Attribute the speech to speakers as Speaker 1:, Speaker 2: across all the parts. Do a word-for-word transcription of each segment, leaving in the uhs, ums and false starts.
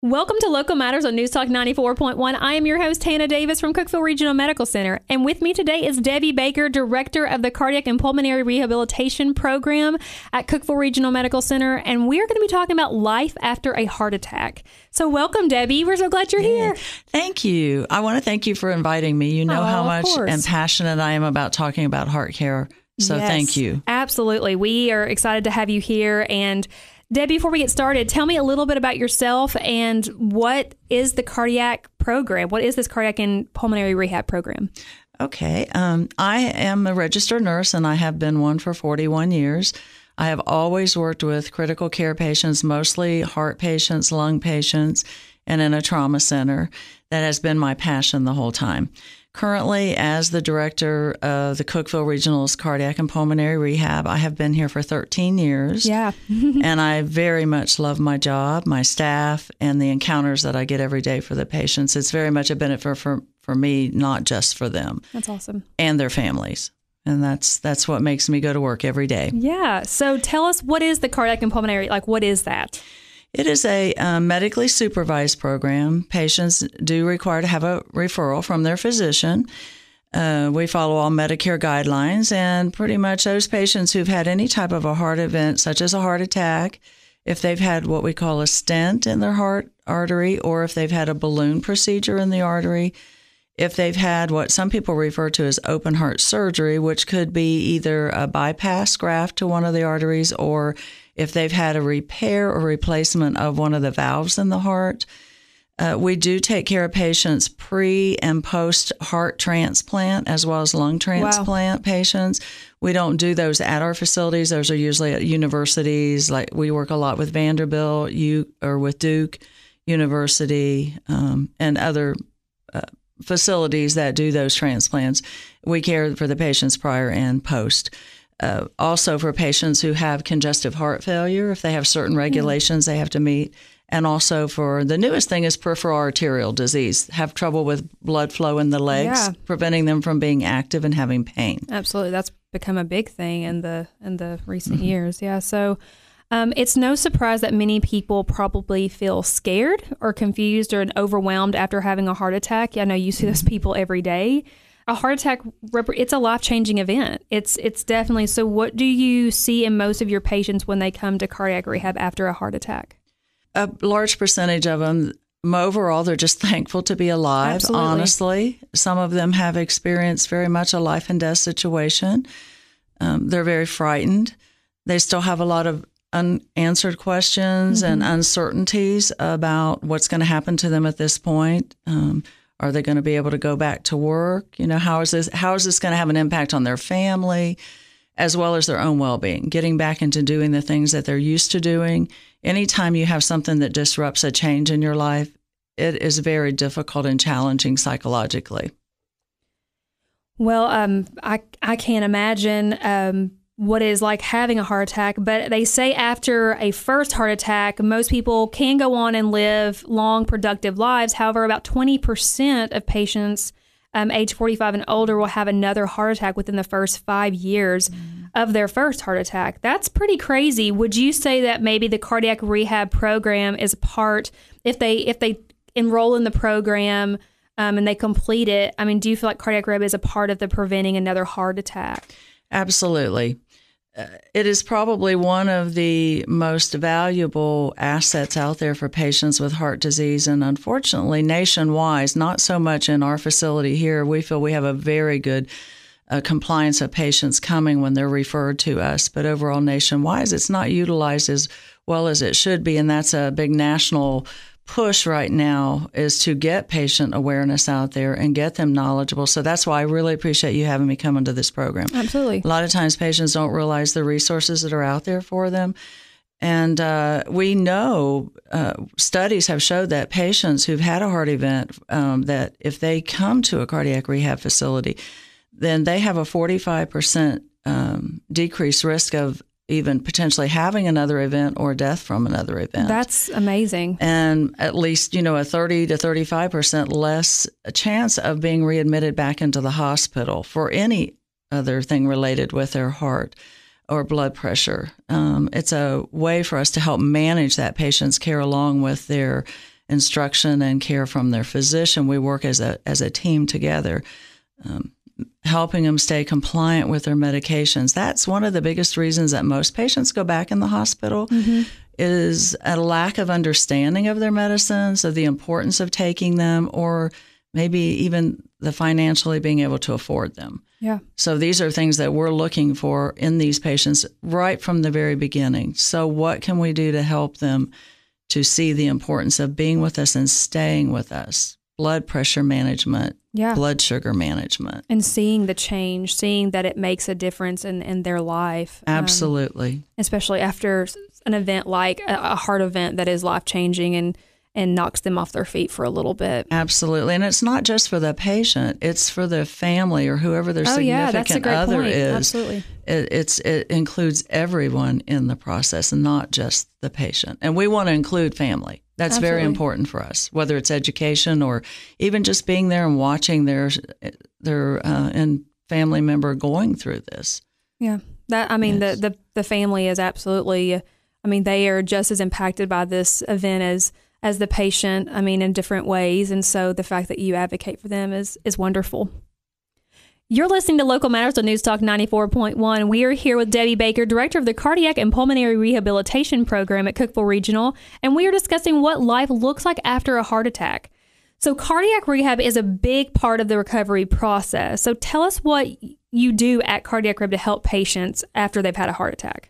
Speaker 1: Welcome to Local Matters on News Talk ninety-four point one. I am your host, Hannah Davis from Cookeville Regional Medical Center. And with me today is Debbie Baker, Director of the Cardiac and Pulmonary Rehabilitation Program at Cookeville Regional Medical Center. And we are going to be talking about life after a heart attack. So welcome, Debbie. We're so glad you're
Speaker 2: yeah.
Speaker 1: here.
Speaker 2: Thank you. I want to thank you for inviting me. You know
Speaker 1: oh,
Speaker 2: how much
Speaker 1: course.
Speaker 2: and passionate I am about talking about heart care. So
Speaker 1: yes,
Speaker 2: thank you.
Speaker 1: Absolutely. We are excited to have you here. And Debbie, before we get started, tell me a little bit about yourself and what is the cardiac program? What is this cardiac and pulmonary rehab program?
Speaker 2: Okay. Um, I am a registered nurse, and I have been one for forty-one years. I have always worked with critical care patients, mostly heart patients, lung patients, and in a trauma center. That has been my passion the whole time. Currently, as the director of the Cookeville Regional's Cardiac and Pulmonary Rehab, I have been here for thirteen years.
Speaker 1: Yeah.
Speaker 2: And I very much love my job, my staff, and the encounters that I get every day for the patients. It's very much a benefit for, for, for me, not just for them.
Speaker 1: That's awesome.
Speaker 2: And their families. And that's that's what makes me go to work every day.
Speaker 1: Yeah. So tell us, what is the cardiac and pulmonary, like what is that?
Speaker 2: It is a um, medically supervised program. Patients do require to have a referral from their physician. Uh, we follow all Medicare guidelines, and pretty much those patients who've had any type of a heart event, such as a heart attack, if they've had what we call a stent in their heart artery, or if they've had a balloon procedure in the artery, if they've had what some people refer to as open heart surgery, which could be either a bypass graft to one of the arteries, or if they've had a repair or replacement of one of the valves in the heart. Uh, we do take care of patients pre and post heart transplant, as well as lung transplant wow. patients. We don't do those at our facilities. Those are usually at universities. Like we work a lot with Vanderbilt, you or with Duke University, um, and other uh, facilities that do those transplants. We care for the patients prior and post. Uh, also for patients who have congestive heart failure, if they have certain regulations mm. they have to meet. And also for the newest thing is peripheral arterial disease, have trouble with blood flow in the legs, yeah. preventing them from being active and having pain.
Speaker 1: Absolutely. That's become a big thing in the in the recent mm-hmm. years. Yeah. So um, it's no surprise that many people probably feel scared or confused or overwhelmed after having a heart attack. I know you see those people every day. A heart attack, it's a life-changing event. It's it's definitely. So what do you see in most of your patients when they come to cardiac rehab after a heart attack?
Speaker 2: A large percentage of them, overall, they're just thankful to be alive,
Speaker 1: Absolutely.
Speaker 2: honestly. Some of them have experienced very much a life and death situation. Um, they're very frightened. They still have a lot of unanswered questions mm-hmm. and uncertainties about what's going to happen to them at this point. Um Are they going to be able to go back to work? You know, how is this, how is this going to have an impact on their family as well as their own well-being? Getting back into doing the things that they're used to doing. Anytime you have something that disrupts a change in your life, it is very difficult and challenging psychologically.
Speaker 1: Well, um, I, I can't imagine um, what it is like having a heart attack, but they say after a first heart attack, most people can go on and live long, productive lives. However, about twenty percent of patients um, age forty-five and older will have another heart attack within the first five years mm. of their first heart attack. That's pretty crazy. Would you say that maybe the cardiac rehab program is a part, if they if they enroll in the program um, and they complete it, I mean, do you feel like cardiac rehab is a part of the preventing another heart attack?
Speaker 2: Absolutely. Uh, it is probably one of the most valuable assets out there for patients with heart disease. And unfortunately, nationwide, not so much in our facility here, we feel we have a very good uh, compliance of patients coming when they're referred to us. But overall, nationwide, it's not utilized as well as it should be. And that's a big national push right now, is to get patient awareness out there and get them knowledgeable. So that's why I really appreciate you having me come into this program.
Speaker 1: Absolutely.
Speaker 2: A lot of times patients don't realize the resources that are out there for them. And uh, we know uh, studies have showed that patients who've had a heart event, um, that if they come to a cardiac rehab facility, then they have a forty-five percent um, decreased risk of even potentially having another event or death from another event.
Speaker 1: That's amazing.
Speaker 2: And at least, you know, a thirty to thirty-five percent less chance of being readmitted back into the hospital for any other thing related with their heart or blood pressure. Um, it's a way for us to help manage that patient's care along with their instruction and care from their physician. We work as a as a team together, um, helping them stay compliant with their medications. That's one of the biggest reasons that most patients go back in the hospital, mm-hmm. is a lack of understanding of their medicines, of the importance of taking them, or maybe even the financially being able to afford them.
Speaker 1: Yeah.
Speaker 2: So these are things that we're looking for in these patients right from the very beginning. So what can we do to help them to see the importance of being with us and staying with us? Blood pressure management,
Speaker 1: yeah.
Speaker 2: blood sugar management.
Speaker 1: And seeing the change, seeing that it makes a difference in, in their life.
Speaker 2: Absolutely.
Speaker 1: Um, especially after an event like a, a heart event that is life-changing and and knocks them off their feet for a little bit.
Speaker 2: Absolutely. And it's not just for the patient, it's for the family or whoever their
Speaker 1: oh,
Speaker 2: significant
Speaker 1: yeah, that's a great
Speaker 2: other
Speaker 1: point.
Speaker 2: is.
Speaker 1: Absolutely.
Speaker 2: It, it's, it includes everyone in the process and not just the patient. And we want to include family. That's
Speaker 1: Absolutely.
Speaker 2: very important for us, whether it's education or even just being there and watching their, their uh, and family member going through this.
Speaker 1: Yeah. That I mean,
Speaker 2: yes.
Speaker 1: the, the, the family is absolutely, I mean, they are just as impacted by this event as as the patient, I mean, in different ways. And so the fact that you advocate for them is is wonderful. You're listening to Local Matters on News Talk ninety-four point one. We are here with Debbie Baker, Director of the Cardiac and Pulmonary Rehabilitation Program at Cookeville Regional, and we are discussing what life looks like after a heart attack. So cardiac rehab is a big part of the recovery process. So tell us what you do at Cardiac Rehab to help patients after they've had a heart attack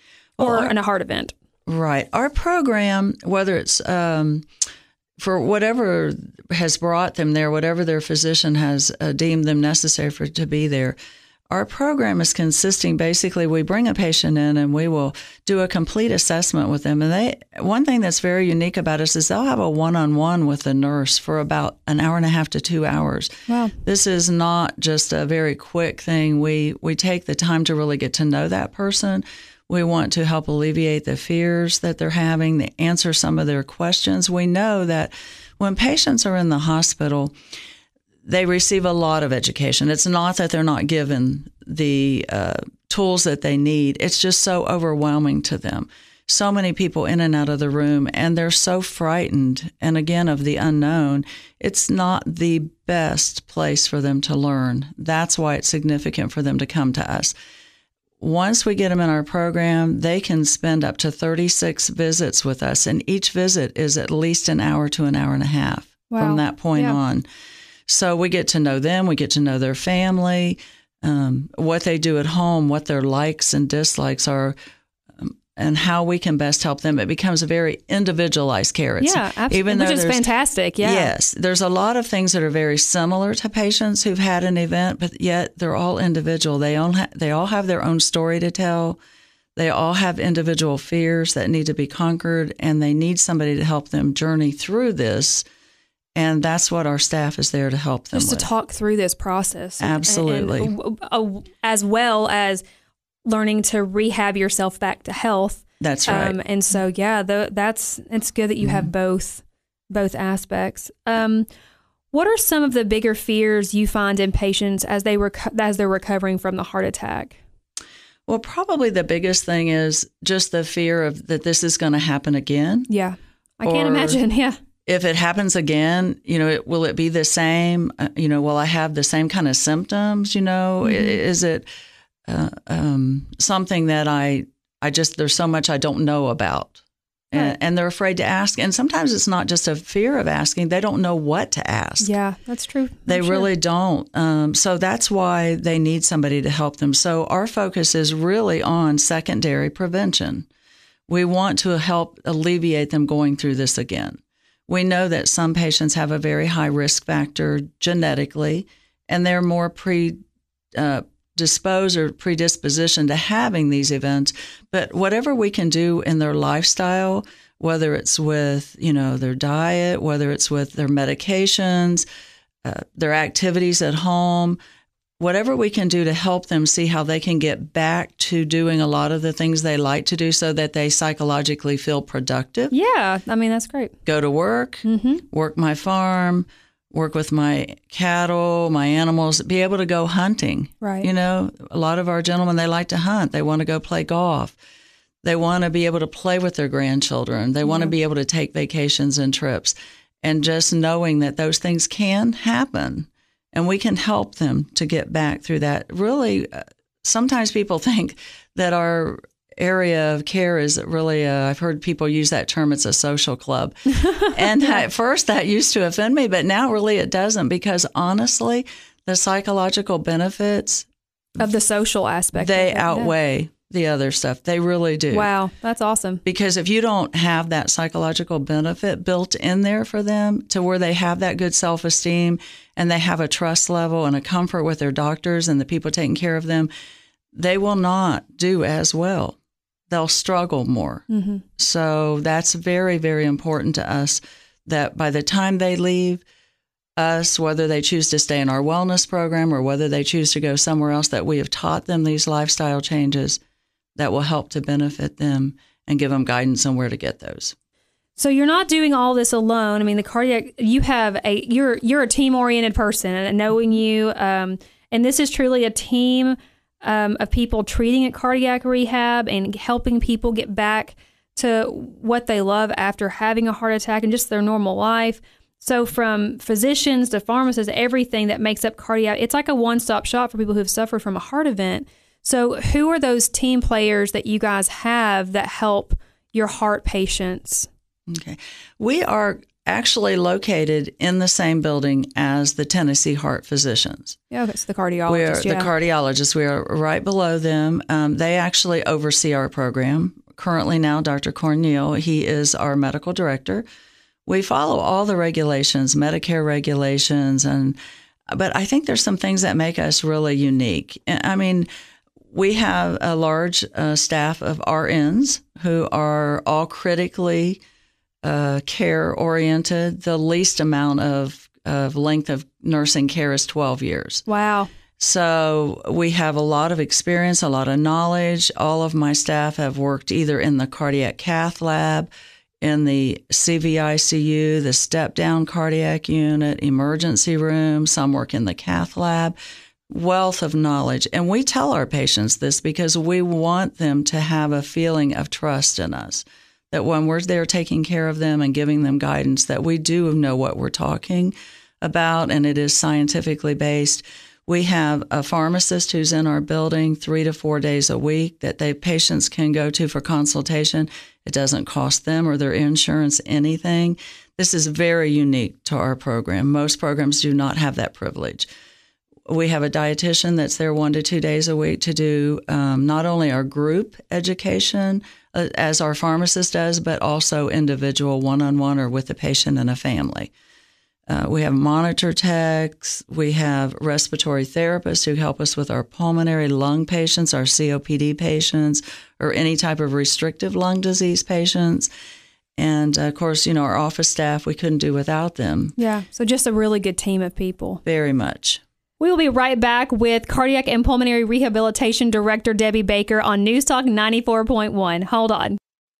Speaker 1: or well, our, a heart event.
Speaker 2: Right. Our program, whether it's um, for whatever has brought them there, whatever their physician has uh, deemed them necessary for to be there, our program is consisting basically, we bring a patient in and we will do a complete assessment with them. And they, one thing that's very unique about us is they'll have a one-on-one with the nurse for about an hour and a half to two hours.
Speaker 1: Wow. This
Speaker 2: is not just a very quick thing. We, we take the time to really get to know that person. We want to help alleviate the fears that they're having, to answer some of their questions. We know that when patients are in the hospital, they receive a lot of education. It's not that they're not given the uh, tools that they need. It's just so overwhelming to them. So many people in and out of the room, and they're so frightened, and again, of the unknown. It's not the best place for them to learn. That's why it's significant for them to come to us. Once we get them in our program, they can spend up to thirty-six visits with us, and each visit is at least an hour to an hour and a half wow. from that point yeah. on. So we get to know them, we get to know their family, um, what they do at home, what their likes and dislikes are, um, and how we can best help them. It becomes a very individualized care. It's,
Speaker 1: yeah, absolutely, even which is fantastic. Yeah.
Speaker 2: Yes, there's a lot of things that are very similar to patients who've had an event, but yet they're all individual. They all ha- they all have their own story to tell. They all have individual fears that need to be conquered, and they need somebody to help them journey through this. And that's what our staff is there to help them
Speaker 1: Just
Speaker 2: with.
Speaker 1: to talk through this process.
Speaker 2: Absolutely.
Speaker 1: And, and, uh, as well as learning to rehab yourself back to health.
Speaker 2: That's right. Um,
Speaker 1: and so, yeah, the, that's it's good that you mm-hmm. have both both aspects. Um, what are some of the bigger fears you find in patients as they reco- as they're recovering from the heart attack?
Speaker 2: Well, probably the biggest thing is just the fear of that this is going to happen again.
Speaker 1: Yeah, I can't imagine. Yeah.
Speaker 2: If it happens again, you know, it, will it be the same? Uh, you know, will I have the same kind of symptoms? You know, mm-hmm. is it uh, um, something that I, I just, there's so much I don't know about. And, right. and they're afraid to ask. And sometimes it's not just a fear of asking. They don't know what to ask.
Speaker 1: Yeah, that's true. I'm
Speaker 2: they
Speaker 1: sure.
Speaker 2: really don't. Um, so that's why they need somebody to help them. So our focus is really on secondary prevention. We want to help alleviate them going through this again. We know that some patients have a very high risk factor genetically, and they're more predisposed uh, or predisposition to having these events. But whatever we can do in their lifestyle, whether it's with, you know, their diet, whether it's with their medications, uh, their activities at home, whatever we can do to help them see how they can get back to doing a lot of the things they like to do so that they psychologically feel productive.
Speaker 1: Yeah, I mean, that's great.
Speaker 2: Go to work, mm-hmm. work my farm, work with my cattle, my animals, be able to go hunting.
Speaker 1: Right.
Speaker 2: You know, a lot of our gentlemen, they like to hunt. They want to go play golf. They want to be able to play with their grandchildren. They want to be able to take vacations and trips. And just knowing that those things can happen and we can help them to get back through that. Really, uh, sometimes people think that our area of care is really, a, I've heard people use that term, it's a social club. And yeah. At first that used to offend me, but now really it doesn't, because honestly, the psychological benefits
Speaker 1: of the social aspect,
Speaker 2: they
Speaker 1: of it,
Speaker 2: outweigh
Speaker 1: yeah.
Speaker 2: the other stuff. They really do.
Speaker 1: Wow, that's awesome.
Speaker 2: Because if you don't have that psychological benefit built in there for them to where they have that good self-esteem and they have a trust level and a comfort with their doctors and the people taking care of them, they will not do as well. They'll struggle more. Mm-hmm. So that's very, very important to us, that by the time they leave us, whether they choose to stay in our wellness program or whether they choose to go somewhere else, that we have taught them these lifestyle changes that will help to benefit them and give them guidance on where to get those.
Speaker 1: So you're not doing all this alone. I mean, the cardiac, you have a, you're, you're a team-oriented person, and knowing you, um, and this is truly a team Um, of people treating at cardiac rehab and helping people get back to what they love after having a heart attack and just their normal life. So from physicians to pharmacists, everything that makes up cardiac, it's like a one-stop shop for people who have suffered from a heart event. So who are those team players that you guys have that help your heart patients?
Speaker 2: Okay. We are actually located in the same building as the Tennessee Heart Physicians.
Speaker 1: Yeah, that's the cardiologists.
Speaker 2: We're
Speaker 1: yeah.
Speaker 2: the cardiologists. We are right below them. Um, they actually oversee our program. Currently now, Doctor Cornell, he is our medical director. We follow all the regulations, Medicare regulations, and but I think there's some things that make us really unique. I mean, we have a large uh, staff of R Ns who are all critically Uh, care oriented. The least amount of, of length of nursing care is twelve years.
Speaker 1: Wow.
Speaker 2: So we have a lot of experience, a lot of knowledge. All of my staff have worked either in the cardiac cath lab, in the C V I C U, the step-down cardiac unit, emergency room. Some work in the cath lab. Wealth of knowledge. And we tell our patients this because we want them to have a feeling of trust in us, that when we're there taking care of them and giving them guidance, that we do know what we're talking about and it is scientifically based. We have a pharmacist who's in our building three to four days a week that they patients can go to for consultation. It doesn't cost them or their insurance anything. This is very unique to our program. Most programs do not have that privilege. We have a dietitian that's there one to two days a week to do um, not only our group education, uh, as our pharmacist does, but also individual one-on-one or with the patient and a family. Uh, we have monitor techs. We have respiratory therapists who help us with our pulmonary lung patients, our C O P D patients, or any type of restrictive lung disease patients. And, uh, of course, you know, our office staff, we couldn't do without them.
Speaker 1: Yeah, so just a really good team of people.
Speaker 2: Very much.
Speaker 1: We will be right back with Cardiac and Pulmonary Rehabilitation Director Debbie Baker on News Talk ninety-four point one. Hold on.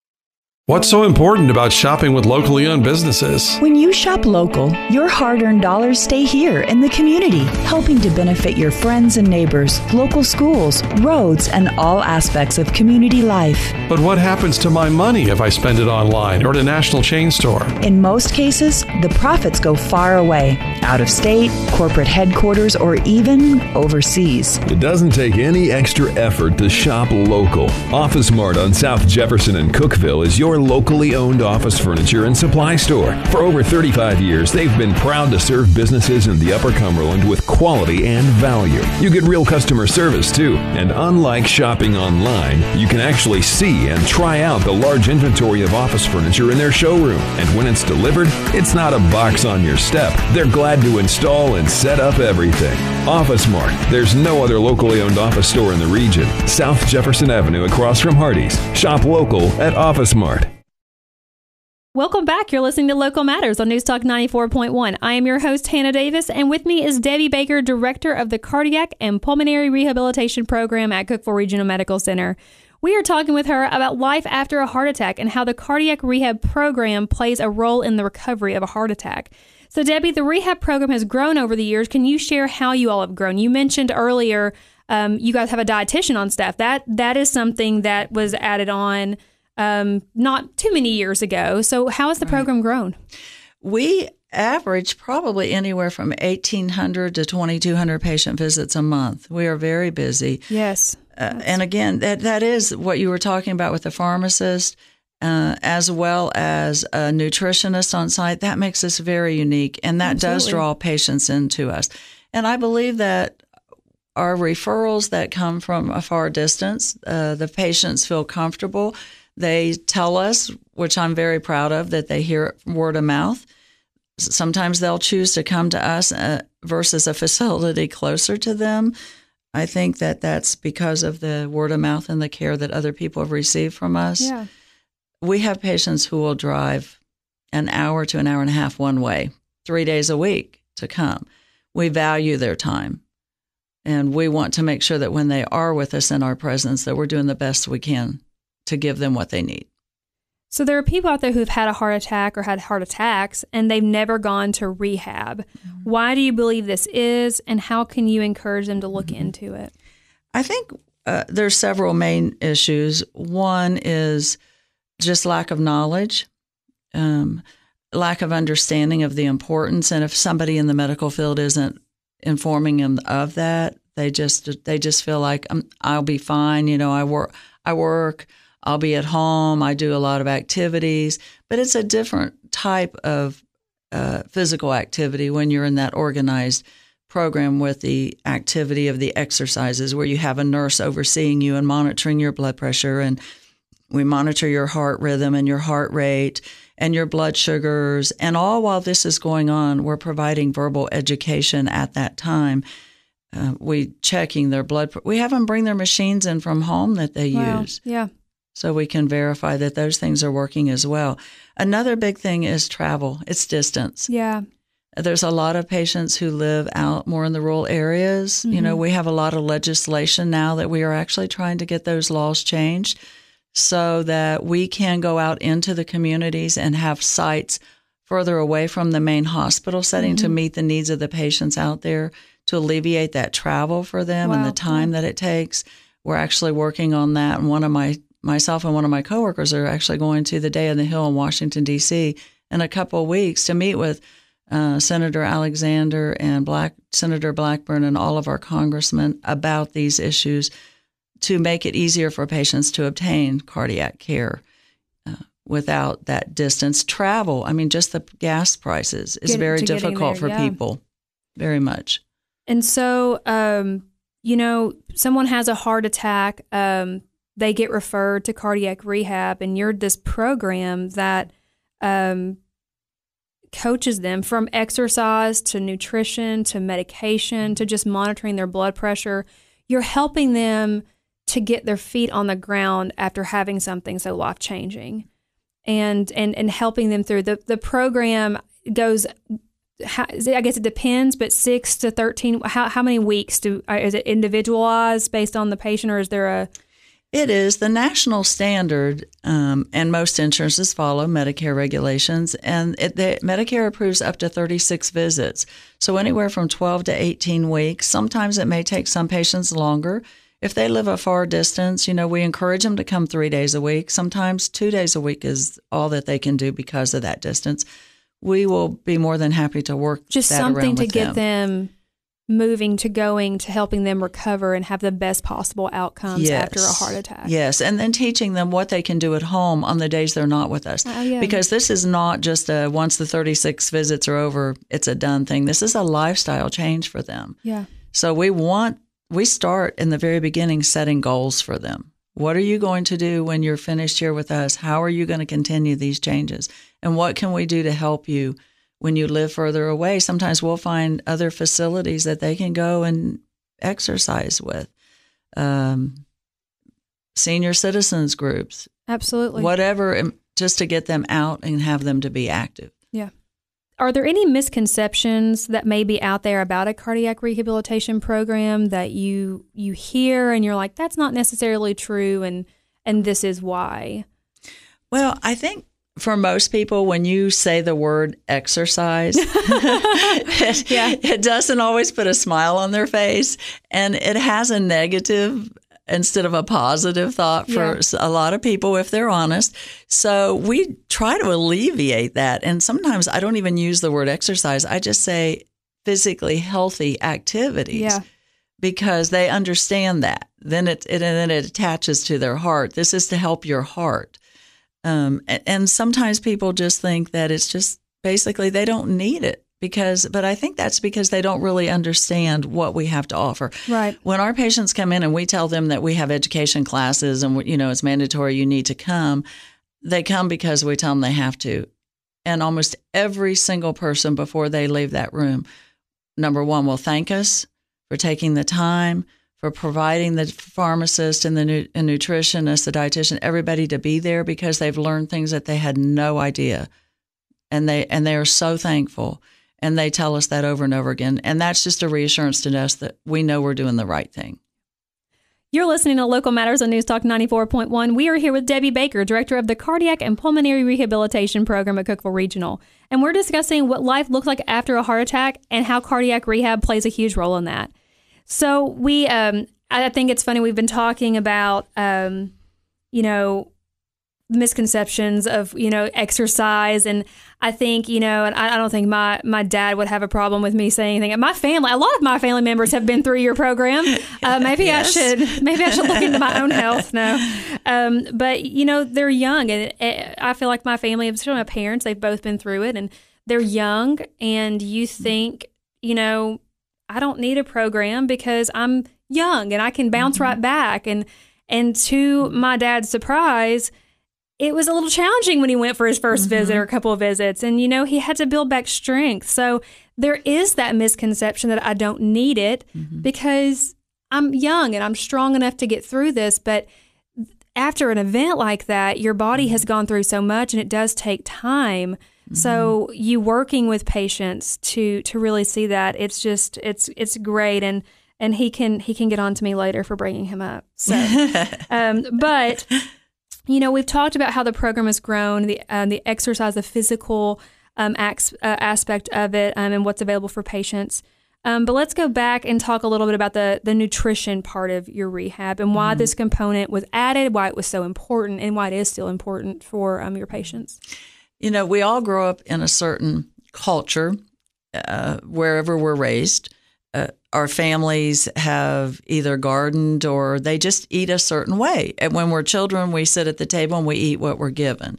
Speaker 3: What's so important about shopping with locally owned businesses?
Speaker 4: When you shop local, your hard-earned dollars stay here in the community, helping to benefit your friends and neighbors, local schools, roads, and all aspects of community life.
Speaker 3: But what happens to my money if I spend it online or at a national chain store?
Speaker 4: In most cases, the profits go far away, out of state, corporate headquarters, or even overseas.
Speaker 5: It doesn't take any extra effort to shop local. Office Mart on South Jefferson and Cookeville is your locally owned office furniture and supply store. For over thirty-five years, they've been proud to serve businesses in the Upper Cumberland with quality and value. You get real customer service, too. And unlike shopping online, you can actually see and try out the large inventory of office furniture in their showroom. And when it's delivered, it's not a box on your step. They're glad to install and set up everything. Office Mart. There's no other locally owned office store in the region. South Jefferson Avenue across from Hardee's. Shop local at Office Mart.
Speaker 1: Welcome back. You're listening to Local Matters on News Talk ninety-four point one. I am your host, Hannah Davis, and with me is Debbie Baker, Director of the Cardiac and Pulmonary Rehabilitation Program at Cookeville Regional Medical Center. We are talking with her about life after a heart attack and how the cardiac rehab program plays a role in the recovery of a heart attack. So, Debbie, the rehab program has grown over the years. Can you share how you all have grown? You mentioned earlier um, you guys have a dietitian on staff. That that is something that was added on um, not too many years ago. So, how has the right. program grown?
Speaker 2: We average probably anywhere from eighteen hundred to twenty-two hundred patient visits a month. We are very busy.
Speaker 1: Yes.
Speaker 2: Uh, and again, that that is what you were talking about with the pharmacist, uh, as well as a nutritionist on site. That makes us very unique, and that Absolutely. Does draw patients into us. And I believe that our referrals that come from a far distance, uh, the patients feel comfortable. They tell us, which I'm very proud of, that they hear it word of mouth. Sometimes they'll choose to come to us uh, versus a facility closer to them. I think that that's because of the word of mouth and the care that other people have received from us.
Speaker 1: Yeah.
Speaker 2: We have patients who will drive an hour to an hour and a half one way, three days a week to come. We value their time, and we want to make sure that when they are with us in our presence, that we're doing the best we can to give them what they need.
Speaker 1: So there are people out there who've had a heart attack or had heart attacks, and they've never gone to rehab. Mm-hmm. Why do you believe this is, and how can you encourage them to look mm-hmm. into it?
Speaker 2: I think uh, there's several main issues. One is just lack of knowledge, um, lack of understanding of the importance, and if somebody in the medical field isn't informing them of that, they just they just feel like um, I'll be fine. You know, I work. I work. I'll be at home. I do a lot of activities, but it's a different type of uh, physical activity when you're in that organized program with the activity of the exercises where you have a nurse overseeing you and monitoring your blood pressure, and we monitor your heart rhythm and your heart rate and your blood sugars. And all while this is going on, we're providing verbal education at that time. Uh, we checking their blood. We have them bring their machines in from home that they
Speaker 1: wow.
Speaker 2: use.
Speaker 1: Yeah.
Speaker 2: So we can verify that those things are working as well. Another big thing is travel. It's distance.
Speaker 1: Yeah.
Speaker 2: There's a lot of patients who live out more in the rural areas. Mm-hmm. You know, we have a lot of legislation now that we are actually trying to get those laws changed so that we can go out into the communities and have sites further away from the main hospital setting mm-hmm. to meet the needs of the patients out there, to alleviate that travel for them wow. and the time that it takes. We're actually working on that. And one of my Myself and one of my coworkers are actually going to the Day on the Hill in Washington, D C in a couple of weeks to meet with uh, Senator Alexander and Black Senator Blackburn and all of our congressmen about these issues to make it easier for patients to obtain cardiac care uh, without that distance. Travel, I mean, just the gas prices is
Speaker 1: Get,
Speaker 2: very difficult
Speaker 1: there,
Speaker 2: for
Speaker 1: yeah.
Speaker 2: people, very much.
Speaker 1: And so, um, you know, someone has a heart attack, um, they get referred to cardiac rehab, and you're this program that um, coaches them from exercise to nutrition to medication to just monitoring their blood pressure. You're helping them to get their feet on the ground after having something so life-changing, and and and helping them through. The, the program goes, I guess it depends, but six to thirteen, how, how many weeks? do Is it individualized based on the patient, or is there a...
Speaker 2: It is. The national standard, um, and most insurances follow Medicare regulations, and it, the, Medicare approves up to thirty-six visits. So anywhere from twelve to eighteen weeks. Sometimes it may take some patients longer. If they live a far distance, you know, we encourage them to come three days a week. Sometimes two days a week is all that they can do because of that distance. We will be more than happy to work
Speaker 1: just
Speaker 2: that
Speaker 1: something
Speaker 2: around
Speaker 1: to
Speaker 2: with
Speaker 1: get
Speaker 2: them.
Speaker 1: them moving to going to helping them recover and have the best possible outcomes
Speaker 2: yes.
Speaker 1: after a heart attack.
Speaker 2: Yes, and then teaching them what they can do at home on the days they're not with us.
Speaker 1: Oh, yeah.
Speaker 2: Because this is not just a once the thirty-six visits are over, it's a done thing. This is a lifestyle change for them.
Speaker 1: Yeah.
Speaker 2: So we want, we start in the very beginning setting goals for them. What are you going to do when you're finished here with us? How are you going to continue these changes? And what can we do to help you when you live further away? Sometimes we'll find other facilities that they can go and exercise with. Um, senior citizens groups.
Speaker 1: Absolutely.
Speaker 2: Whatever, just to get them out and have them to be active.
Speaker 1: Yeah. Are there any misconceptions that may be out there about a cardiac rehabilitation program that you you hear and you're like, that's not necessarily true, and and this is why?
Speaker 2: Well, I think for most people, when you say the word exercise, it,
Speaker 1: Yeah.
Speaker 2: it doesn't always put a smile on their face, and it has a negative instead of a positive thought for
Speaker 1: Yeah.
Speaker 2: a lot of people, if they're honest. So we try to alleviate that. And sometimes I don't even use the word exercise. I just say physically healthy activities.
Speaker 1: Yeah.
Speaker 2: Because they understand that. Then it, it and then it attaches to their heart. This is to help your heart. Um, and, and sometimes people just think that it's just basically they don't need it because, but I think that's because they don't really understand what we have to offer.
Speaker 1: Right.
Speaker 2: When our patients come in and we tell them that we have education classes and, you know, it's mandatory, you need to come, they come because we tell them they have to. And almost every single person before they leave that room, number one, will thank us for taking the time, for providing the pharmacist and the nu- and nutritionist, the dietitian, everybody to be there because they've learned things that they had no idea. And they and they are so thankful. And they tell us that over and over again. And that's just a reassurance to us that we know we're doing the right thing.
Speaker 1: You're listening to Local Matters on News Talk ninety-four point one. We are here with Debbie Baker, Director of the Cardiac and Pulmonary Rehabilitation Program at Cookeville Regional. And we're discussing what life looks like after a heart attack and how cardiac rehab plays a huge role in that. So we, um, I think it's funny, we've been talking about, um, you know, misconceptions of, you know, exercise. And I think, you know, and I, I don't think my, my dad would have a problem with me saying anything. My family, a lot of my family members have been through your program. Uh, maybe
Speaker 2: Yes.
Speaker 1: I should, maybe I should look into my own health. No. Um, but, you know, they're young. And it, I feel like my family, especially my parents, they've both been through it and they're young. And you think, you know, I don't need a program because I'm young and I can bounce mm-hmm. right back. And, and to my dad's surprise, it was a little challenging when he went for his first mm-hmm. visit or a couple of visits. And, you know, he had to build back strength. So there is that misconception that I don't need it mm-hmm. because I'm young and I'm strong enough to get through this. But after an event like that, your body mm-hmm. has gone through so much and it does take time. Mm-hmm. So you working with patients to to really see that, it's just, it's it's great. And and he can he can get on to me later for bringing him up. So, um, but... You know, we've talked about how the program has grown, the um, the exercise, the physical um, acts, uh, aspect of it, um, and what's available for patients. Um, but let's go back and talk a little bit about the, the nutrition part of your rehab and why mm-hmm. this component was added, why it was so important, and why it is still important for um, your patients.
Speaker 2: You know, we all grow up in a certain culture uh, wherever we're raised. Uh, our families have either gardened or they just eat a certain way. And when we're children, we sit at the table and we eat what we're given.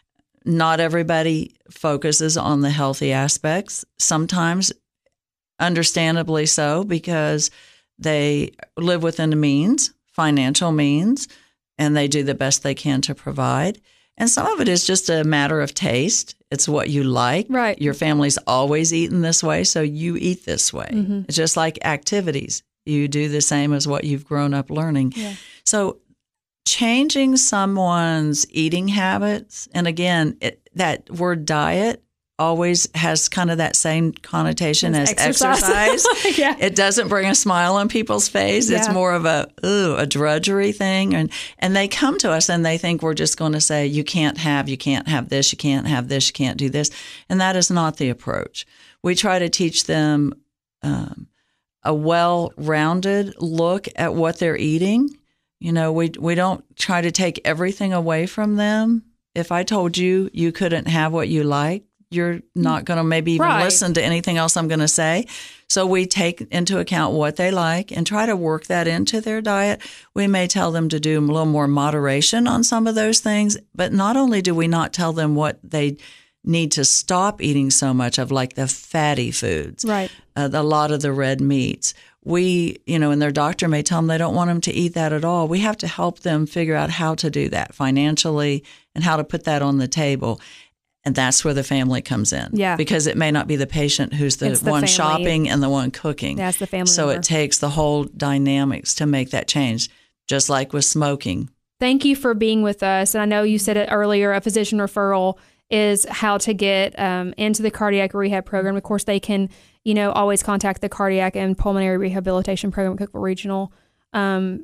Speaker 2: Not everybody focuses on the healthy aspects. Sometimes, understandably so, because they live within the means, financial means, and they do the best they can to provide. And some of it is just a matter of taste. It's what you like.
Speaker 1: Right.
Speaker 2: Your family's always eaten this way, so you eat this way. Mm-hmm. It's just like activities. You do the same as what you've grown up learning.
Speaker 1: Yeah.
Speaker 2: So changing someone's eating habits, and again, it, that word diet always has kind of that same connotation as, as exercise. exercise. Yeah. It doesn't bring a smile on people's face. Yeah. It's more of a ooh, a drudgery thing. And and they come to us and they think we're just going to say, you can't have, you can't have this, you can't have this, you can't do this. And that is not the approach. We try to teach them um, a well-rounded look at what they're eating. You know, we we don't try to take everything away from them. If I told you you couldn't have what you like, you're not going to maybe even
Speaker 1: right.
Speaker 2: listen to anything else I'm going to say. So we take into account what they like and try to work that into their diet. We may tell them to do a little more moderation on some of those things, but not only do we not tell them what they need to stop eating so much of, like the fatty foods,
Speaker 1: right?
Speaker 2: Uh, a lot of the red meats. We, you know, and their doctor may tell them they don't want them to eat that at all. We have to help them figure out how to do that financially and how to put that on the table. And that's where the family comes in.
Speaker 1: Yeah.
Speaker 2: Because it may not be the patient who's the,
Speaker 1: the
Speaker 2: one
Speaker 1: family.
Speaker 2: shopping and the one cooking.
Speaker 1: That's the family
Speaker 2: So
Speaker 1: member.
Speaker 2: it takes the whole dynamics to make that change, just like with smoking.
Speaker 1: Thank you for being with us. And I know you said it earlier, a physician referral is how to get um, into the cardiac rehab program. Of course, they can, you know, always contact the Cardiac and Pulmonary Rehabilitation Program at Cookeville Regional um,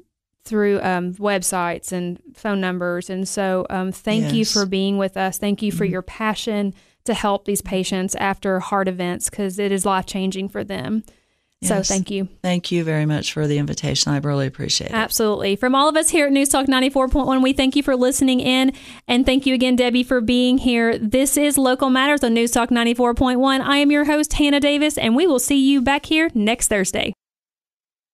Speaker 1: through um, websites and phone numbers. And so um, thank
Speaker 2: Yes.
Speaker 1: you for being with us. Thank you for
Speaker 2: Mm-hmm.
Speaker 1: your passion to help these patients after heart events, because it is life-changing for them. So
Speaker 2: Yes.
Speaker 1: thank you.
Speaker 2: Thank you very much for the invitation. I really appreciate it.
Speaker 1: Absolutely. From all of us here at News Talk ninety-four point one, we thank you for listening in. And thank you again, Debbie, for being here. This is Local Matters on News Talk ninety-four point one. I am your host, Hannah Davis, and we will see you back here next Thursday.